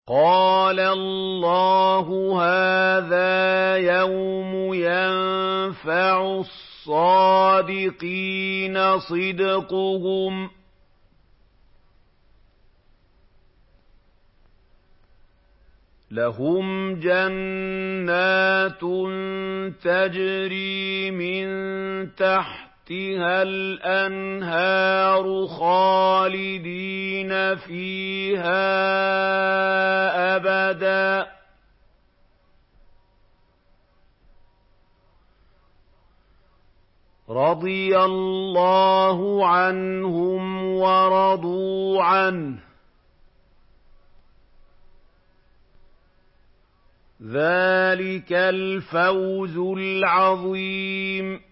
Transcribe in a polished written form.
قَالَ اللَّهُ هَٰذَا يَوْمُ يَنفَعُ الصَّادِقِينَ صِدْقُهُمْ ۚ لَهُمْ جَنَّاتٌ تَجْرِي مِن تَحْتِهَا الْأَنْهَارُ خَالِدِينَ فِيهَا أَبَدًا ۖ رَّضِيَ اللَّهُ عَنْهُمْ وَرَضُوا عَنْهُ ۚ ذَٰلِكَ الْفَوْزُ الْعَظِيمُ